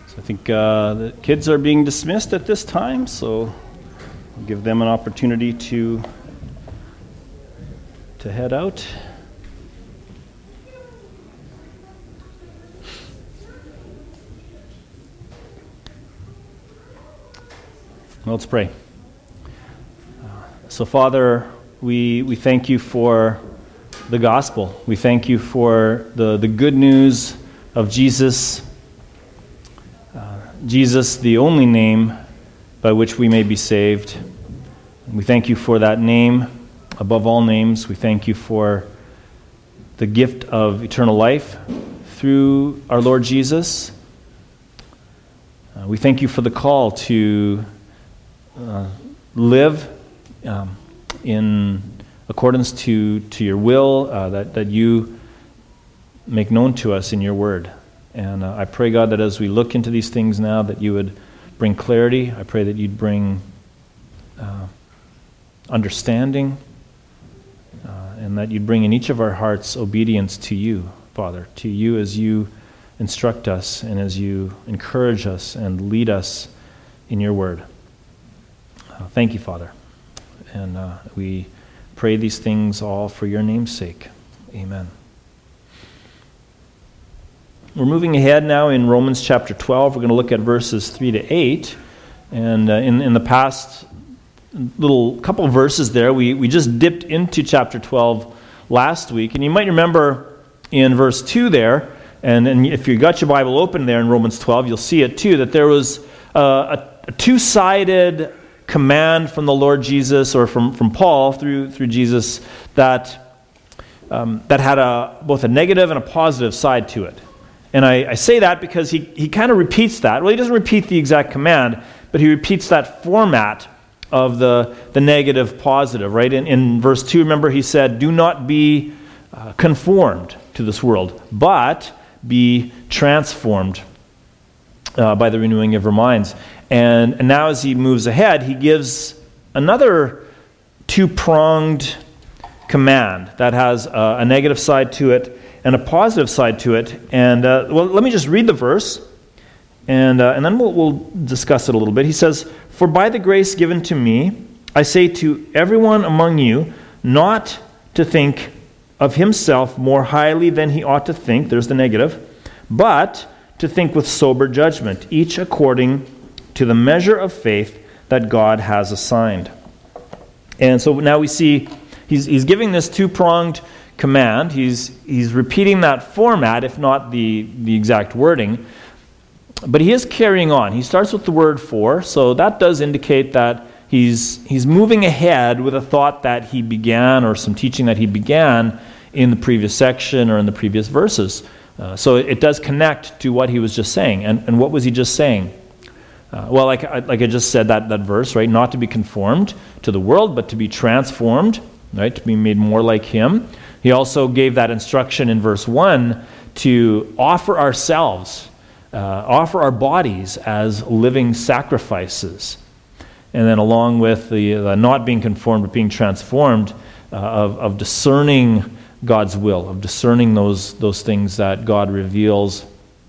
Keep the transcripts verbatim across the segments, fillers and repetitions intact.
So I think uh, the kids are being dismissed at this time, so I'll give them an opportunity to to head out. Well, let's pray. Uh, so, Father, we we thank you for the gospel. We thank you for the, the good news of Jesus. Jesus, the only name by which we may be saved. We thank you for that name above all names. We thank you for the gift of eternal life through our Lord Jesus. Uh, we thank you for the call to uh, live um, in accordance to, to your will, uh, that, that you make known to us in your word. And uh, I pray, God, that as we look into these things now, that you would bring clarity. I pray that you'd bring uh, understanding, uh, and that you'd bring in each of our hearts obedience to you, Father, to you as you instruct us and as you encourage us and lead us in your word. Uh, thank you, Father. And uh, we pray these things all for your name's sake. Amen. We're moving ahead now in Romans chapter twelve. We're going to look at verses three to eight. And uh, in, in the past little couple of verses there, we, we just dipped into chapter twelve last week. And you might remember in verse two there, and, and if you got your Bible open there in Romans twelve, you'll see it too, that there was uh, a, a two-sided command from the Lord Jesus, or from, from Paul through, through Jesus, that, um, that had a, both a negative and a positive side to it. And I, I say that because he, he kind of repeats that. Well, he doesn't repeat the exact command, but he repeats that format of the, the negative positive, right? In, in verse two, remember, he said, do not be uh, conformed to this world, but be transformed uh, by the renewing of your minds. And, and now as he moves ahead, he gives another two-pronged command that has a, a negative side to it and a positive side to it. And, uh, well, let me just read the verse, and uh, and then we'll, we'll discuss it a little bit. He says, for by the grace given to me, I say to everyone among you, not to think of himself more highly than he ought to think, there's the negative, but to think with sober judgment, each according to the measure of faith that God has assigned. And so now we see he's, he's giving this two-pronged command. He's he's repeating that format, if not the, the exact wording. But he is carrying on. He starts with the word for, so that does indicate that he's he's moving ahead with a thought that he began, or some teaching that he began in the previous section or in the previous verses. Uh, so it, it does connect to what he was just saying. And, and what was he just saying? Uh, well, like, like I just said, that, that verse, right? Not to be conformed to the world, but to be transformed, right? To be made more like him. He also gave that instruction in verse one to offer ourselves, uh, offer our bodies as living sacrifices. And then along with the, the not being conformed, but being transformed, uh, of, of discerning God's will, of discerning those, those things that God reveals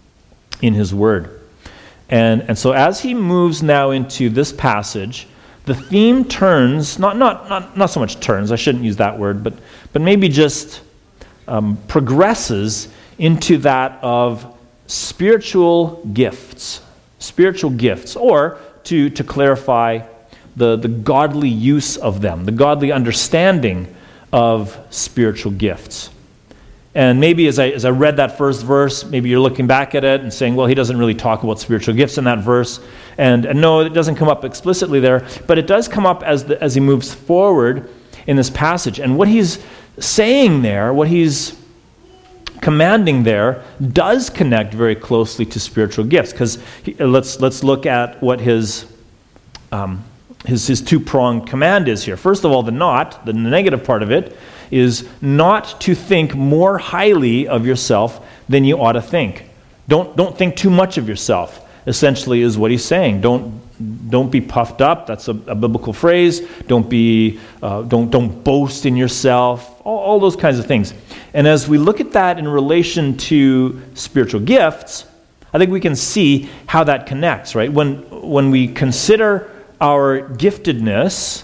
in his word. And, and so as he moves now into this passage, the theme turns, not not not not so much turns, I shouldn't use that word, but but maybe just um, progresses into that of spiritual gifts, spiritual gifts, or to, to clarify the, the godly use of them, the godly understanding of spiritual gifts. And maybe as I as I read that first verse, maybe you're looking back at it and saying, well, he doesn't really talk about spiritual gifts in that verse. And, and no, it doesn't come up explicitly there, but it does come up as the, as he moves forward in this passage. And what he's saying there, what he's commanding there, does connect very closely to spiritual gifts. Because let's let's look at what his um, his his two-pronged command is here. First of all, the not, the negative part of it, is not to think more highly of yourself than you ought to think. Don't don't think too much of yourself, essentially, is what he's saying. Don't don't be puffed up. That's a, a biblical phrase. Don't be uh, don't don't boast in yourself. All, all those kinds of things. And as we look at that in relation to spiritual gifts, I think we can see how that connects, right? When, when we consider our giftedness,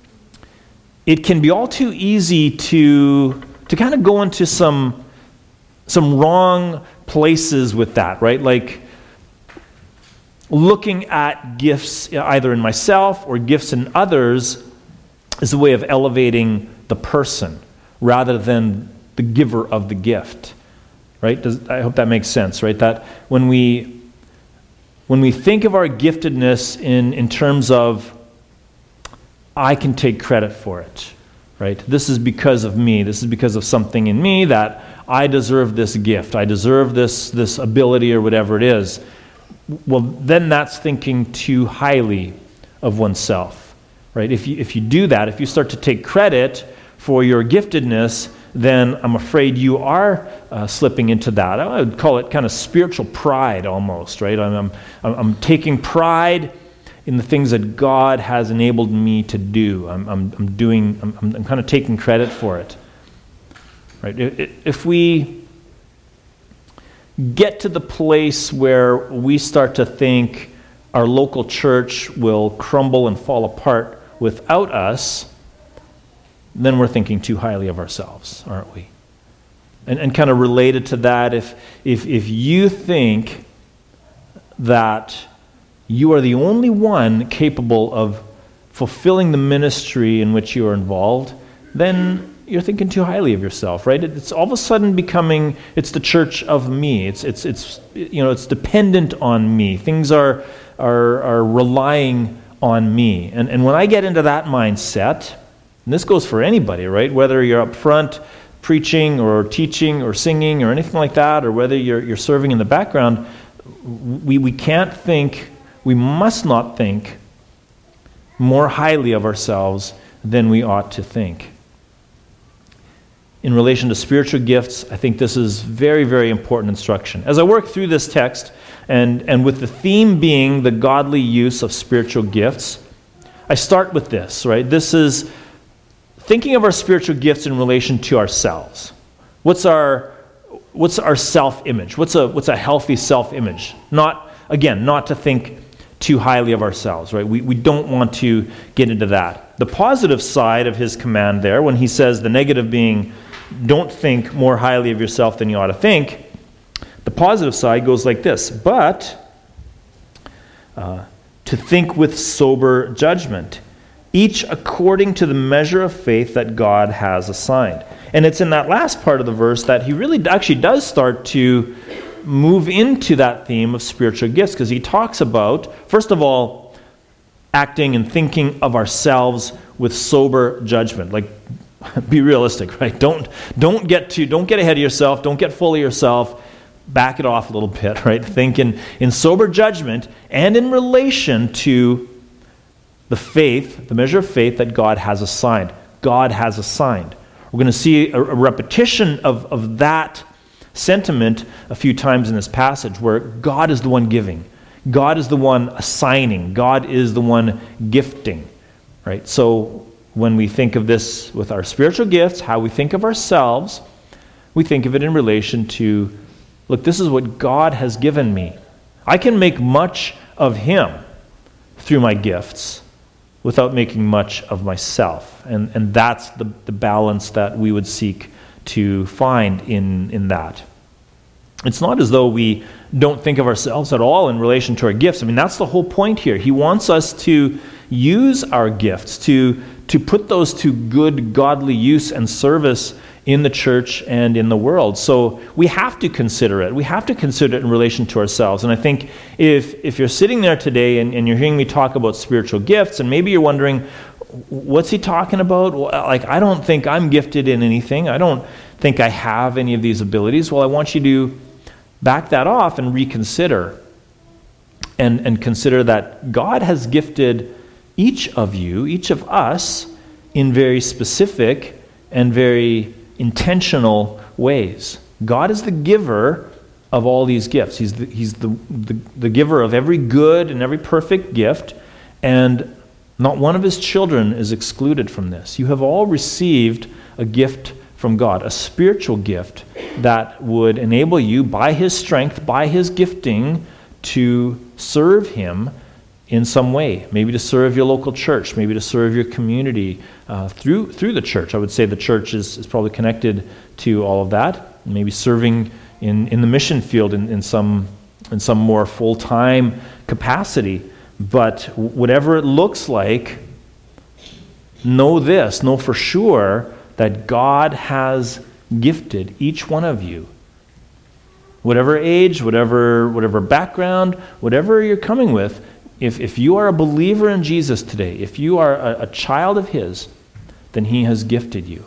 it can be all too easy to, to kind of go into some, some wrong places with that, right? Like looking at gifts either in myself or gifts in others is a way of elevating the person rather than the giver of the gift, right? Does, I hope that makes sense, right? That when we when we think of our giftedness in, in terms of I can take credit for it, right? This is because of me. This is because of something in me that I deserve this gift. I deserve this, this ability or whatever it is. Well, then that's thinking too highly of oneself, right? If you, if you do that, if you start to take credit for your giftedness, then I'm afraid you are uh, slipping into that. I would call it kind of spiritual pride almost, right? I'm, I'm, I'm taking pride in the things that God has enabled me to do. I'm, I'm, I'm doing, I'm, I'm kind of taking credit for it, right? If we get to the place where we start to think our local church will crumble and fall apart without us, then we're thinking too highly of ourselves, aren't we? And, and kind of related to that, if, if, if you think that you are the only one capable of fulfilling the ministry in which you are involved, then you're thinking too highly of yourself, right? It's all of a sudden becoming, it's the church of me. It's it's it's you know, it's dependent on me. Things are are are relying on me. And and when I get into that mindset, and this goes for anybody, right? Whether you're up front preaching or teaching or singing or anything like that, or whether you're you're serving in the background, we we can't think, we must not think more highly of ourselves than we ought to think. In relation to spiritual gifts, I think this is very, very important instruction. As I work through this text, and, and with the theme being the godly use of spiritual gifts, I start with this, right? This is thinking of our spiritual gifts in relation to ourselves. What's our what's our self-image? What's a what's a healthy self-image? Not, again, not to think too highly of ourselves, right? We we don't want to get into that. The positive side of his command there, when he says the negative being, don't think more highly of yourself than you ought to think, the positive side goes like this: but uh, to think with sober judgment, each according to the measure of faith that God has assigned. And it's in that last part of the verse that he really actually does start to move into that theme of spiritual gifts, because he talks about, first of all, acting and thinking of ourselves with sober judgment. Like, be realistic, right? Don't don't get to don't get ahead of yourself. Don't get full of yourself. Back it off a little bit, right? Think in, in sober judgment and in relation to the faith, the measure of faith that God has assigned. God has assigned. We're going to see a, a repetition of, of that sentiment a few times in this passage, where God is the one giving. God is the one assigning. God is the one gifting, right? So when we think of this with our spiritual gifts, how we think of ourselves, we think of it in relation to, look, this is what God has given me. I can make much of Him through my gifts without making much of myself. And, and that's the, the balance that we would seek to find in, in that. It's not as though we don't think of ourselves at all in relation to our gifts. I mean, that's the whole point here. He wants us to use our gifts, to, to put those to good, godly use and service in the church and in the world. So we have to consider it. We have to consider it in relation to ourselves. And I think if if you're sitting there today and, and you're hearing me talk about spiritual gifts, and maybe you're wondering, what's he talking about? Well, like, I don't think I'm gifted in anything. I don't think I have any of these abilities. Well, I want you to back that off and reconsider and, and consider that God has gifted each of you, each of us, in very specific and very intentional ways. God is the giver of all these gifts. He's the, he's the, the, the giver of every good and every perfect gift, and not one of his children is excluded from this. You have all received a gift from God, a spiritual gift that would enable you by his strength, by his gifting, to serve him in some way. Maybe to serve your local church, maybe to serve your community uh, through through the church. I would say the church is, is probably connected to all of that. Maybe serving in, in the mission field in, in some in some more full-time capacity. But whatever it looks like, know this, know for sure that God has gifted each one of you. Whatever age, whatever whatever background, whatever you're coming with, if, if you are a believer in Jesus today, if you are a, a child of his, then he has gifted you.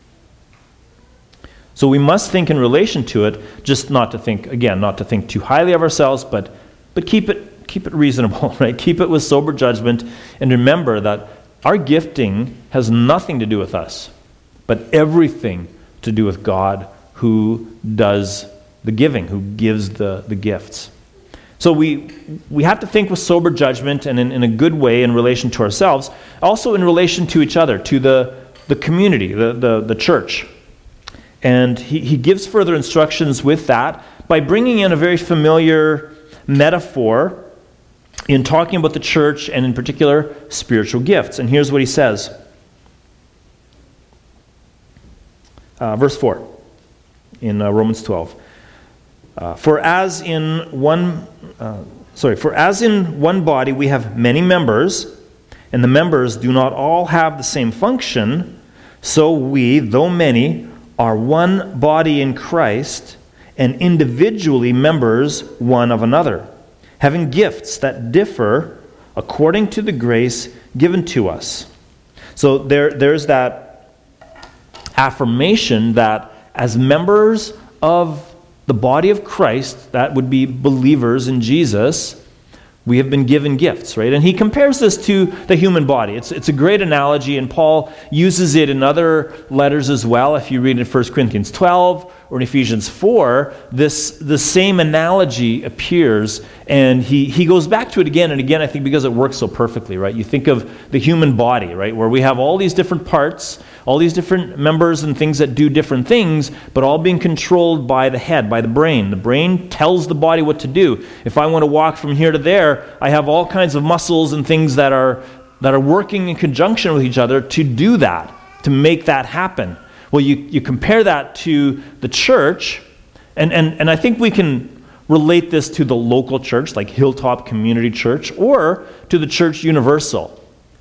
So we must think in relation to it, just not to think, again, not to think too highly of ourselves, but but keep it keep it reasonable, right? Keep it with sober judgment, and remember that our gifting has nothing to do with us, but everything to do with God who does the giving, who gives the, the gifts. So we we have to think with sober judgment and in, in a good way in relation to ourselves, also in relation to each other, to the, the community, the, the, the church. And he, he gives further instructions with that by bringing in a very familiar metaphor in talking about the church and in particular spiritual gifts. And here's what he says. Uh, verse four in uh, Romans twelve. Uh, for as in one, uh, sorry, for as in one body we have many members, and the members do not all have the same function, so we, though many, are one body in Christ, and individually members one of another, having gifts that differ according to the grace given to us. So there, there's that affirmation that as members of the body of Christ, that would be believers in Jesus, we have been given gifts, right? And he compares this to the human body. It's, it's a great analogy, and Paul uses it in other letters as well. If you read in First Corinthians twelve or in Ephesians four, this the same analogy appears, and he, he goes back to it again and again, I think, because it works so perfectly, right? You think of the human body, right, where we have all these different parts, all these different members and things that do different things, but all being controlled by the head, by the brain. The brain tells the body what to do. If I want to walk from here to there, I have all kinds of muscles and things that are that are working in conjunction with each other to do that, to make that happen. Well, you, you compare that to the church, and, and, and I think we can relate this to the local church, like Hilltop Community Church, or to the church universal.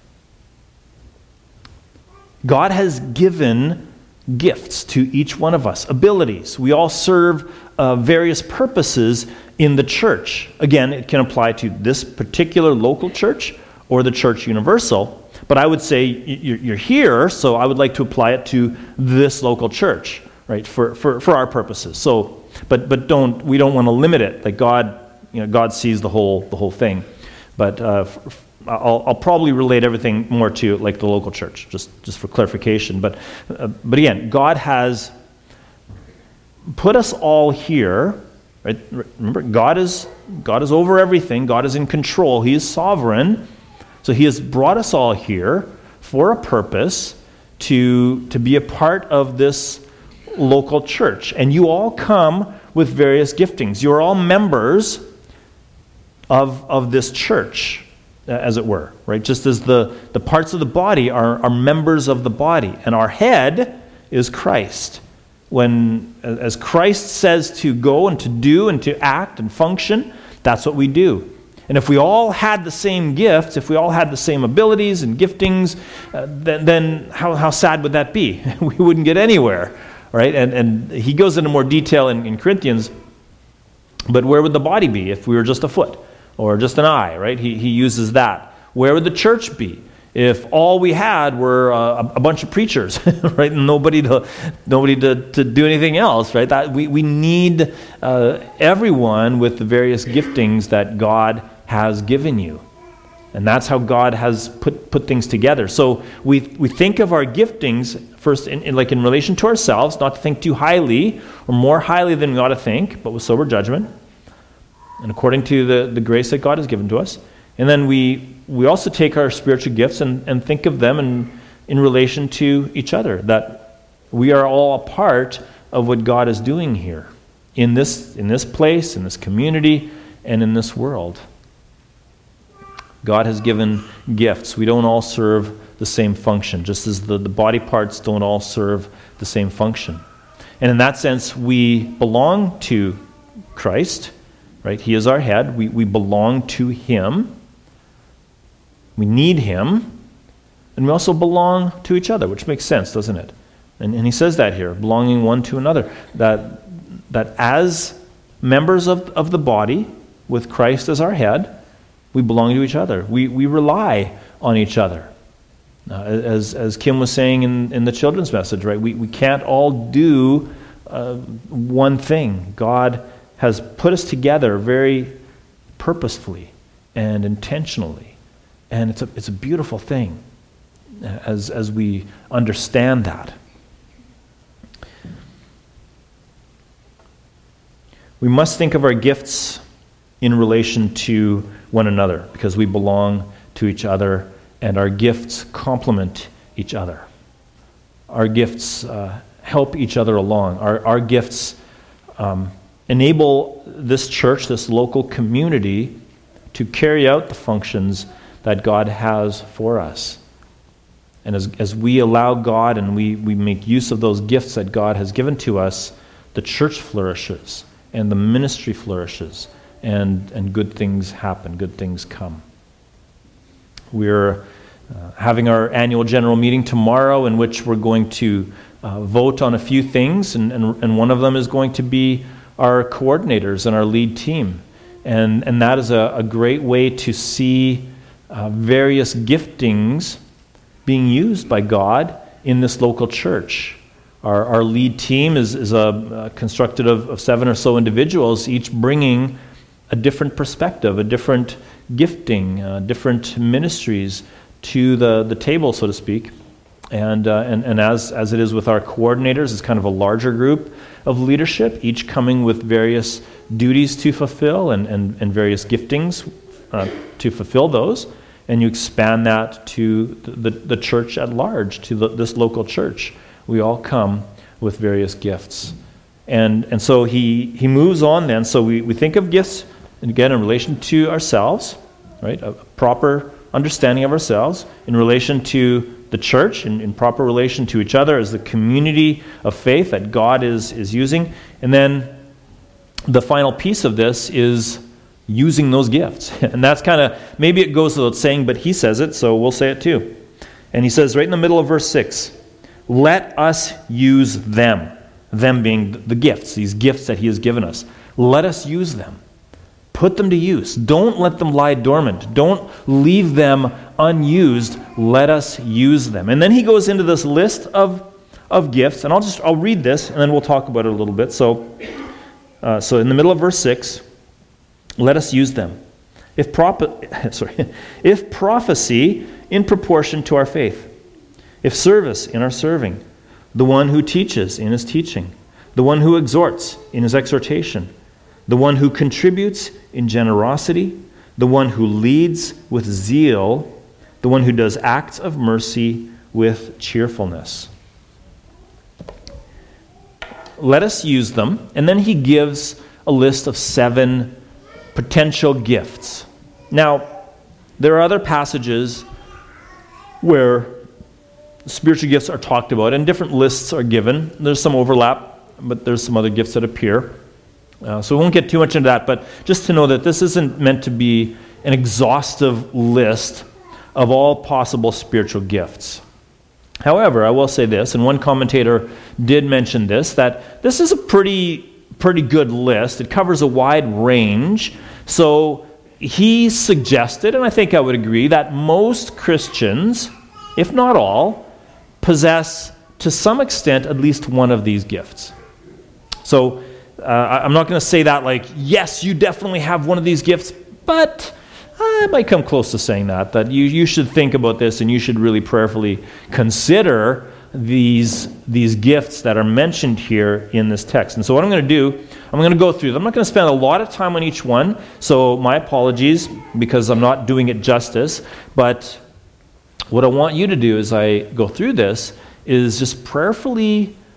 God has given gifts to each one of us, abilities. We all serve uh, various purposes in the church. Again, it can apply to this particular local church or the church universal, but I would say you're here, so I would like to apply it to this local church, right, for, for, for our purposes. So, but but don't we don't want to limit it. Like God, you know, God sees the whole the whole thing. But uh, I'll, I'll probably relate everything more to like the local church, just, just for clarification. But uh, but again, God has put us all here. Right? Remember, God is God is over everything. God is in control. He is sovereign. So He has brought us all here for a purpose, to to be a part of this local church. And you all come with various giftings. You are all members of of this church, as it were, right? Just as the, the parts of the body are, are members of the body, and our head is Christ. When, as Christ says to go and to do and to act and function, that's what we do. And if we all had the same gifts, if we all had the same abilities and giftings, uh, then, then how, how sad would that be? We wouldn't get anywhere, right? And, and he goes into more detail in, in Corinthians, but where would the body be if we were just a foot? Or just an eye, right? He he uses that. Where would the church be if all we had were a, a bunch of preachers, right? And nobody to nobody to, to do anything else, right? That we we need uh, everyone with the various giftings that God has given you, and that's how God has put put things together. So we we think of our giftings first, in, in like in relation to ourselves, not to think too highly or more highly than we ought to think, but with sober judgment, and according to the, the grace that God has given to us. And then we we also take our spiritual gifts and, and think of them in, in relation to each other. That We are all a part of what God is doing here in this, in this place, in this community, and in this world. God has given gifts. We don't all serve the same function, just as the, the body parts don't all serve the same function. And in that sense, we belong to Christ, right? He is our head. We, we belong to Him. We need Him. And we also belong to each other, which makes sense, doesn't it? And, and he says that here, belonging one to another. That, that as members of, of the body, with Christ as our head, we belong to each other. We, we rely on each other. Uh, as, as Kim was saying in, in the children's message, right? We, we can't all do uh, one thing. God has put us together very purposefully and intentionally. And it's a, it's a beautiful thing as, as we understand that. We must think of our gifts in relation to one another because we belong to each other and our gifts complement each other. Our gifts uh, help each other along. Our, our gifts um, enable this church, this local community, to carry out the functions that God has for us. And as, as we allow God and we, we make use of those gifts that God has given to us, the church flourishes and the ministry flourishes and, and good things happen, good things come. We're uh, having our annual general meeting tomorrow in which we're going to uh, vote on a few things, and, and, and one of them is going to be our coordinators and our lead team. And, and that is a, a great way to see uh, various giftings being used by God in this local church. Our, our lead team is, is a, uh, constructed of, of seven or so individuals, each bringing a different perspective, a different gifting, uh, different ministries to the, the table, so to speak. And, uh, and, and as, as it is with our coordinators, it's kind of a larger group of leadership, each coming with various duties to fulfill and, and, and various giftings uh, to fulfill those. And you expand that to the, the church at large, to the, this local church. We all come with various gifts. And and so he, he moves on then. So we, we think of gifts, and again, in relation to ourselves, right? A proper understanding of ourselves, in relation to the church, in, in proper relation to each other as the community of faith that God is, is using. And then the final piece of this is using those gifts. And that's kind of, maybe it goes without saying, but he says it, so we'll say it too. And he says right in the middle of verse six, let us use them. Them being the gifts, these gifts that he has given us. Let us use them. Put them to use. Don't let them lie dormant. Don't leave them unused. Let us use them. And then he goes into this list of, of gifts, and I'll just I'll read this, and then we'll talk about it a little bit. So, uh, so in the middle of verse six, let us use them. If prop- sorry, if prophecy in proportion to our faith, if service in our serving, the one who teaches in his teaching, the one who exhorts in his exhortation, the one who contributes in generosity, the one who leads with zeal, the one who does acts of mercy with cheerfulness. Let us use them. And then he gives a list of seven potential gifts. Now, there are other passages where spiritual gifts are talked about and different lists are given. There's some overlap, but there's some other gifts that appear. Uh, so we won't get too much into that, but just to know that this isn't meant to be an exhaustive list of all possible spiritual gifts. However, I will say this, and one commentator did mention this, that this is a pretty, pretty good list. It covers a wide range. So he suggested, and I think I would agree, that most Christians, if not all, possess to some extent at least one of these gifts. So uh, I'm not going to say that like, yes, you definitely have one of these gifts, but I might come close to saying that, that you, you should think about this and you should really prayerfully consider these, these gifts that are mentioned here in this text. And so what I'm going to do, I'm going to go through them. I'm not going to spend a lot of time on each one, so my apologies because I'm not doing it justice, but what I want you to do as I go through this is just prayerfully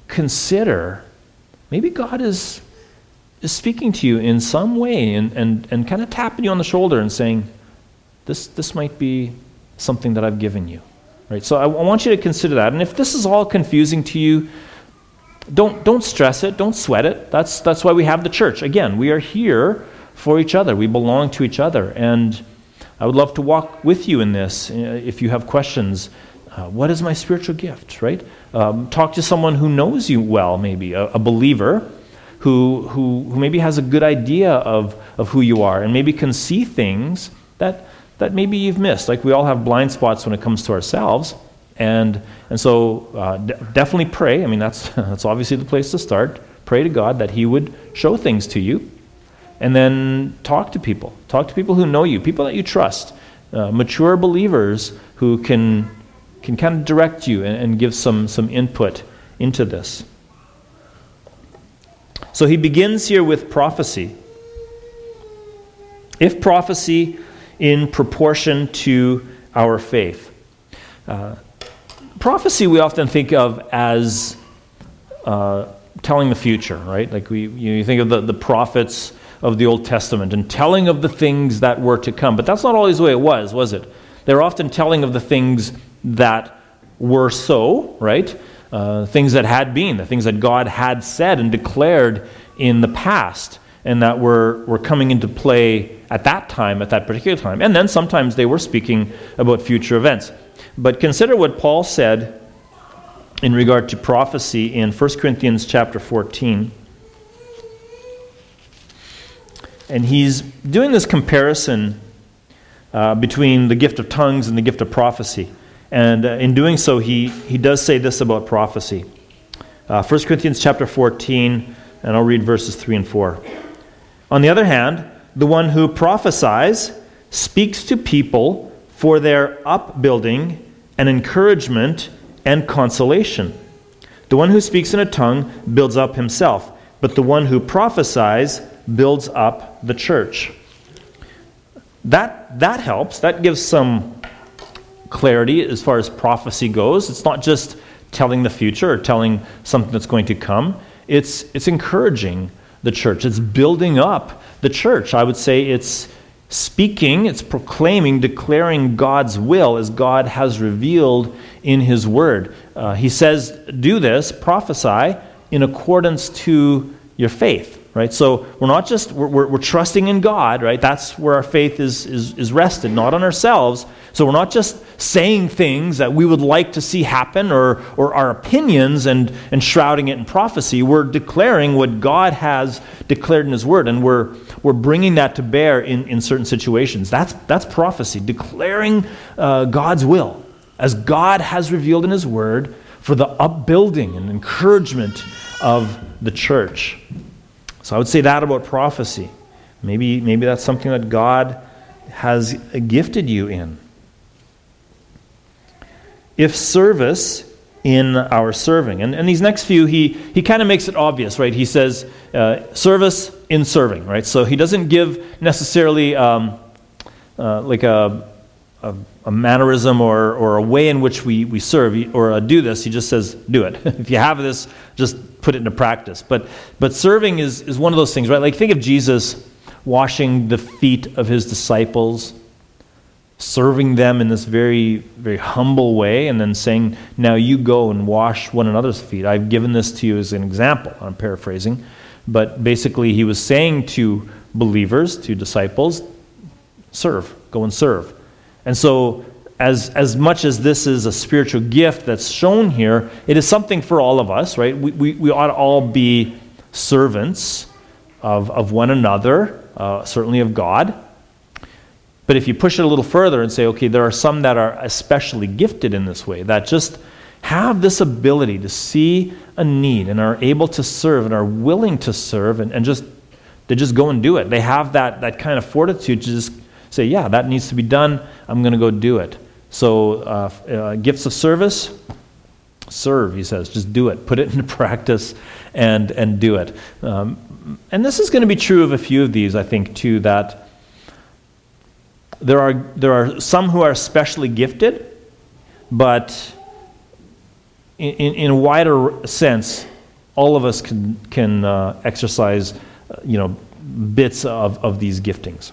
consider maybe God is is speaking to you in some way and, and, and kind of tapping you on the shoulder and saying, this this might be something that I've given you. Right? So I, I want you to consider that. And if this is all confusing to you, don't don't stress it, don't sweat it. That's that's why we have the church. Again, we are here for each other. We belong to each other. And I would love to walk with you in this. If you have questions, uh, what is my spiritual gift, right? Um, talk to someone who knows you well, maybe, a, a believer who, who who maybe has a good idea of, of who you are and maybe can see things that that maybe you've missed. Like we all have blind spots when it comes to ourselves. And and so uh, de- definitely pray. I mean, that's that's obviously the place to start. Pray to God that He would show things to you. And then talk to people. Talk to people who know you, people that you trust, uh, mature believers who can can kind of direct you and, and give some, some input into this. So he begins here with prophecy. If prophecy in proportion to our faith. Uh, prophecy we often think of as uh, telling the future, right? Like we, you think of the, the prophets of the Old Testament and telling of the things that were to come. But that's not always the way it was, was it? They're often telling of the things that were so, right? Uh, things that had been, the things that God had said and declared in the past and that were, were coming into play at that time, at that particular time. And then sometimes they were speaking about future events. But consider what Paul said in regard to prophecy in First Corinthians chapter fourteen. And he's doing this comparison uh, between the gift of tongues and the gift of prophecy. And uh, in doing so, he, he does say this about prophecy. Uh, First Corinthians chapter fourteen, and I'll read verses three and four. On the other hand, the one who prophesies speaks to people for their upbuilding and encouragement and consolation. The one who speaks in a tongue builds up himself, but the one who prophesies builds up the church. That that helps. That gives some clarity as far as prophecy goes. It's not just telling the future or telling something that's going to come. It's it's encouraging the church. It's building up the church. I would say it's speaking, it's proclaiming, declaring God's will as God has revealed in His Word. Uh, he says, do this, prophesy, in accordance to your faith. Right, so we're not just we're, we're, we're trusting in God, right? That's where our faith is, is is rested, not on ourselves. So we're not just saying things that we would like to see happen, or or our opinions and and shrouding it in prophecy. We're declaring what God has declared in His Word, and we're we're bringing that to bear in, in certain situations. That's that's prophecy, declaring uh, God's will as God has revealed in His Word for the upbuilding and encouragement of the church. So I would say that about prophecy. Maybe maybe that's something that God has gifted you in. If service, in our serving. And, and these next few, he, he kind of makes it obvious, right? He says uh, service in serving, right? So he doesn't give necessarily um, uh, like a, a, a mannerism or, or a way in which we, we serve or uh, do this. He just says, do it. If you have this, just put it into practice. But but serving is, is one of those things, right? Like think of Jesus washing the feet of his disciples, serving them in this very, very humble way, and then saying, now you go and wash one another's feet. I've given this to you as an example. I'm paraphrasing. But basically he was saying to believers, to disciples, serve, go and serve. And so As as much as this is a spiritual gift that's shown here, it is something for all of us, right? We we, we ought to all be servants of, of one another, uh, certainly of God. But if you push it a little further and say, okay, there are some that are especially gifted in this way, that just have this ability to see a need and are able to serve and are willing to serve and, and just they just go and do it. They have that that kind of fortitude to just say, yeah, that needs to be done. I'm going to go do it. So uh, uh, gifts of service, serve, he says. Just do it. Put it into practice and and do it. Um, and this is going to be true of a few of these, I think, too, that there are there are some who are especially gifted, but in, in, in a wider sense, all of us can, can uh, exercise, uh, you know, bits of, of these giftings.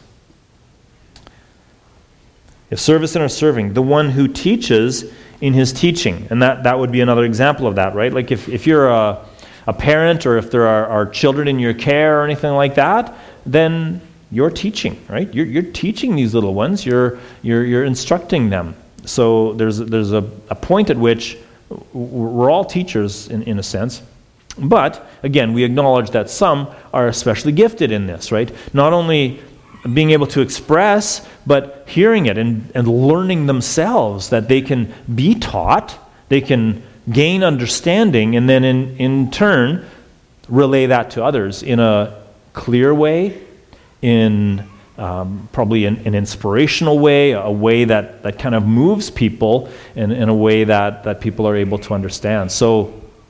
If service in our serving, the one who teaches in his teaching. And that, that would be another example of that, right? Like if, if you're a, a parent, or if there are, are children in your care or anything like that, then you're teaching, right? You're, you're teaching these little ones. You're, you're, you're instructing them. So there's, there's a, a point at which we're all teachers in, in a sense. But, again, we acknowledge that some are especially gifted in this, right? Not only being able to express, but hearing it and, and learning themselves, that they can be taught, they can gain understanding, and then in, in turn relay that to others in a clear way, in um, probably an, an inspirational way, a way that, that kind of moves people in, in a way that, that people are able to understand. So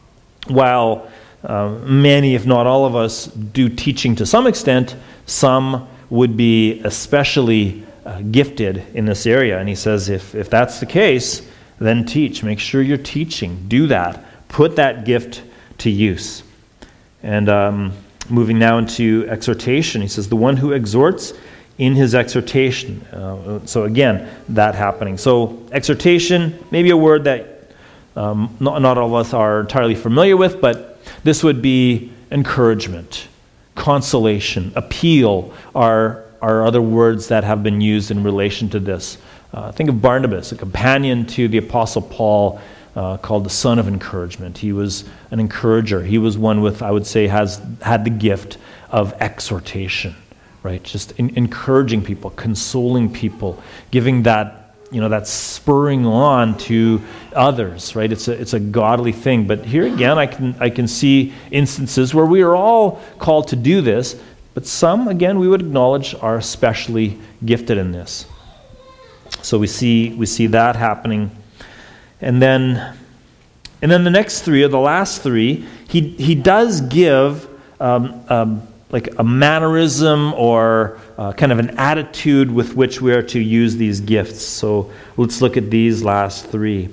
while uh, many, if not all of us, do teaching to some extent, some would be especially uh, gifted in this area. And he says, if, if that's the case, then teach. Make sure you're teaching. Do that. Put that gift to use. And um, moving now into exhortation, he says, the one who exhorts in his exhortation. Uh, so again, that happening. So exhortation, maybe a word that um, not, not all of us are entirely familiar with, but this would be encouragement, consolation, appeal are, are other words that have been used in relation to this. Uh, think of Barnabas, a companion to the Apostle Paul, uh, called the son of encouragement. He was an encourager. He was one with, I would say, has had the gift of exhortation, right? Just in, encouraging people, consoling people, giving that, you know, that spurring on to others, right? It's a it's a godly thing. But here again, I can I can see instances where we are all called to do this, but some, again, we would acknowledge are especially gifted in this. So we see we see that happening, and then and then the next three, or the last three, he he does give um, um, like a mannerism or uh, kind of an attitude with which we are to use these gifts. So let's look at these last three.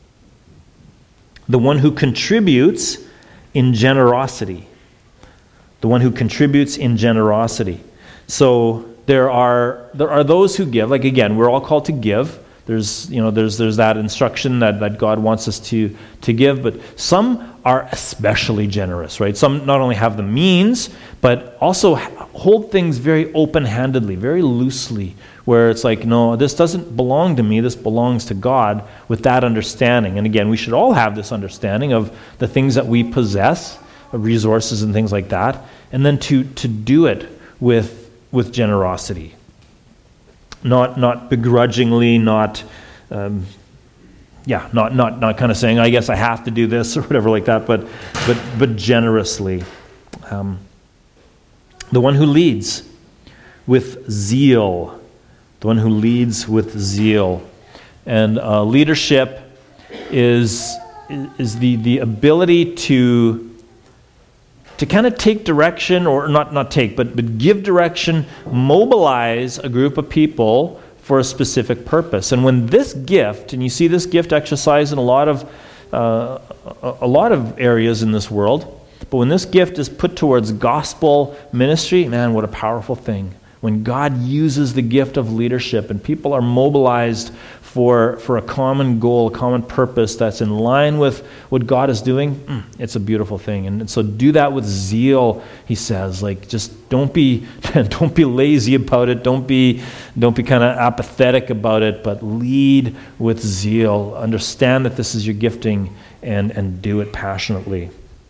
The one who contributes in generosity. The one who contributes in generosity. So there are there are those who give. Like again, we're all called to give. There's you know there's there's that instruction that, that God wants us to to give, but some are especially generous, right? Some not only have the means, but also hold things very open-handedly, very loosely, where it's like, no, this doesn't belong to me, this belongs to God, with that understanding. And again, we should all have this understanding of the things that we possess, resources and things like that, and then to to do it with with generosity. Not not begrudgingly, not um, yeah, not not not kind of saying, I guess I have to do this or whatever like that, but but but generously. Um, the one who leads with zeal, the one who leads with zeal, and uh, leadership is is the the ability to. to kind of take direction, or not not take, but, but give direction, mobilize a group of people for a specific purpose. And when this gift, and you see this gift exercised in a lot of uh, a, a lot of areas in this world, but when this gift is put towards gospel ministry, man, what a powerful thing. When God uses the gift of leadership and people are mobilized for, for a common goal, a common purpose that's in line with what God is doing, mm, it's a beautiful thing. And, and so do that with zeal, he says. Like, just don't be don't be lazy about it. Don't be don't be kind of apathetic about it, but lead with zeal. Understand that this is your gifting and, and do it passionately.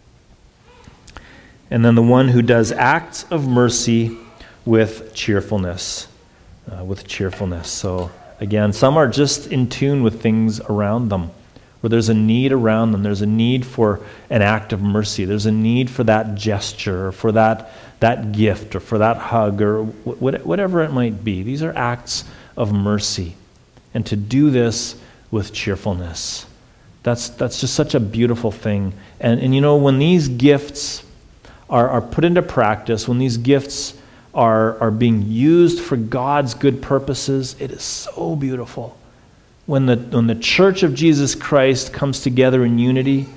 And then the one who does acts of mercy with cheerfulness, uh, with cheerfulness. So again, some are just in tune with things around them, where there's a need around them. There's a need for an act of mercy. There's a need for that gesture, or for that that gift, or for that hug, or wh- whatever it might be. These are acts of mercy, and to do this with cheerfulness. That's that's just such a beautiful thing. And and you know, when these gifts are are put into practice, when these gifts are are being used for God's good purposes, it is so beautiful. When the when the church of Jesus Christ comes together in unity,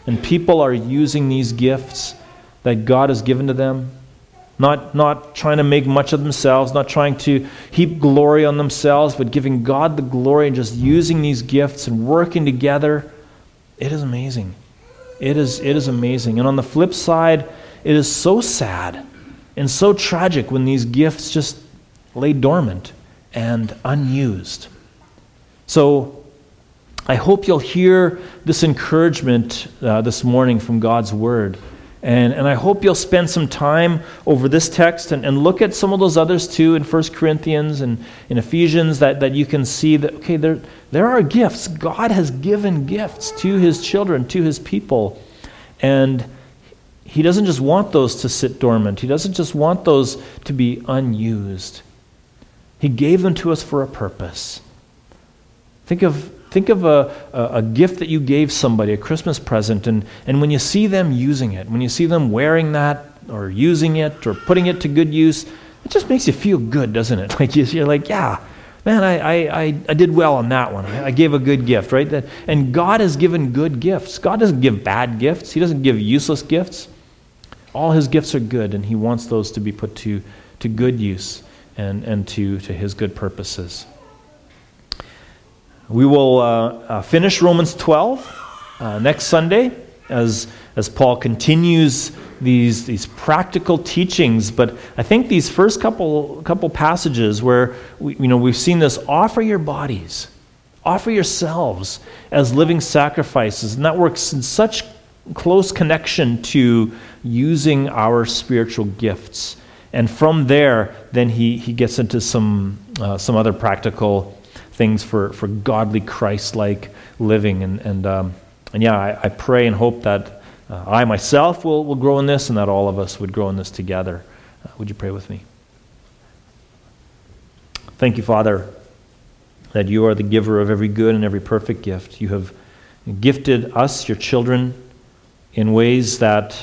and people are using these gifts that God has given to them, not, not trying to make much of themselves, not trying to heap glory on themselves, but giving God the glory and just using these gifts and working together, it is amazing. It is, it is amazing. And on the flip side, it is so sad and so tragic when these gifts just lay dormant and unused. So I hope you'll hear this encouragement uh, this morning from God's Word. And, and I hope you'll spend some time over this text and, and look at some of those others too in First Corinthians and in Ephesians, that, that you can see that, okay, there, there are gifts. God has given gifts to His children, to His people. And He doesn't just want those to sit dormant. He doesn't just want those to be unused. He gave them to us for a purpose. Think of Think of a, a, a gift that you gave somebody, a Christmas present, and, and when you see them using it, when you see them wearing that or using it or putting it to good use, it just makes you feel good, doesn't it? Like you're like, yeah, man, I, I, I did well on that one. I gave a good gift, right? That, and God has given good gifts. God doesn't give bad gifts. He doesn't give useless gifts. All His gifts are good, and He wants those to be put to, to good use and, and to, to His good purposes. We will uh, uh, finish Romans twelve uh, next Sunday as as Paul continues these these practical teachings. But I think these first couple couple passages where we, you know we've seen this: offer your bodies, offer yourselves as living sacrifices, and that works in such close connection to using our spiritual gifts. And from there, then he he gets into some uh, some other practical things for, for godly Christ-like living. And and um, and yeah, I, I pray and hope that uh, I myself will, will grow in this, and that all of us would grow in this together. Uh, would you pray with me? Thank you, Father, that you are the giver of every good and every perfect gift. You have gifted us, your children, in ways that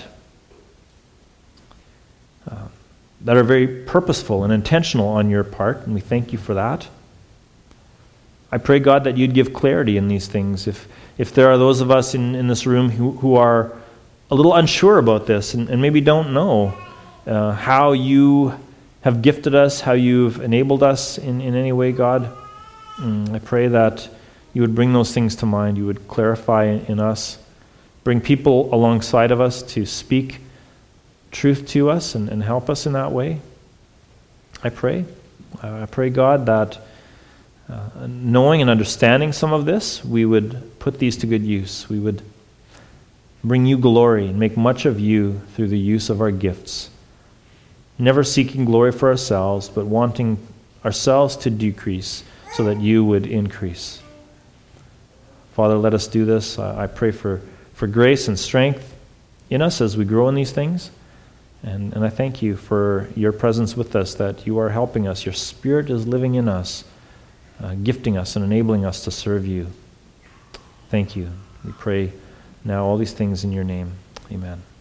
uh, that are very purposeful and intentional on your part, and we thank you for that. I pray, God, that you'd give clarity in these things. If if there are those of us in, in this room who, who are a little unsure about this and, and maybe don't know uh, how you have gifted us, how you've enabled us in, in any way, God, mm, I pray that you would bring those things to mind. You would clarify in, in us, bring people alongside of us to speak truth to us and, and help us in that way. I pray. Uh, I pray, God, that Uh, knowing and understanding some of this, we would put these to good use. We would bring you glory and make much of you through the use of our gifts. Never seeking glory for ourselves, but wanting ourselves to decrease so that you would increase. Father, let us do this. Uh, I pray for, for grace and strength in us as we grow in these things. And, and I thank you for your presence with us, that you are helping us. Your Spirit is living in us, Uh, gifting us and enabling us to serve you. Thank you. We pray now all these things in your name. Amen.